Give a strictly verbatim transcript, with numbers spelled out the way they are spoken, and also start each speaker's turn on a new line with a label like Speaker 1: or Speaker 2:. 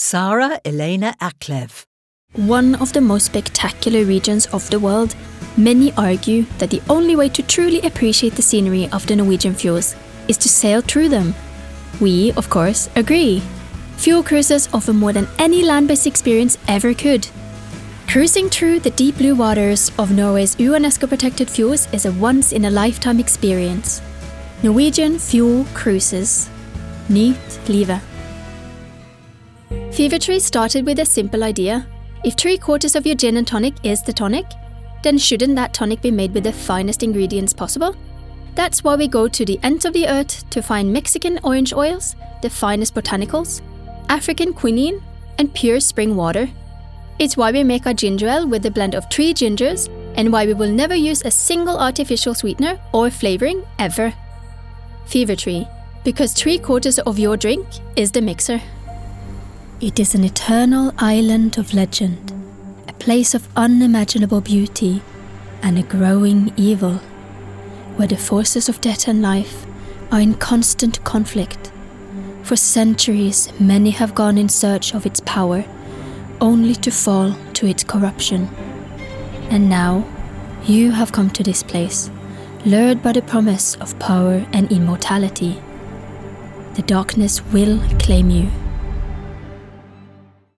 Speaker 1: Sarah Elena Aklev.
Speaker 2: One of the most spectacular regions of the world, many argue that the only way to truly appreciate the scenery of the Norwegian fjords is to sail through them. We, of course, agree. Fjord cruises offer more than any land-based experience ever could. Cruising through the deep blue waters of Norway's UNESCO-protected fjords is a once-in-a-lifetime experience. Norwegian Fjord Cruises. Nyt livet. Fevertree started with a simple idea. If three quarters of your gin and tonic is the tonic, then shouldn't that tonic be made with the finest ingredients possible? That's why we go to the ends of the earth to find Mexican orange oils, the finest botanicals, African quinine, and pure spring water. It's why we make our ginger ale with a blend of three gingers, and why we will never use a single artificial sweetener or flavoring ever. Fevertree, because three quarters of your drink is the mixer. It is an eternal island of legend, a place of unimaginable beauty and a growing evil, where the forces of death and life are in constant conflict. For centuries, many have gone in search of its power, only to fall to its corruption. And now, you have come to this place, lured by the promise of power and immortality. The darkness will claim you.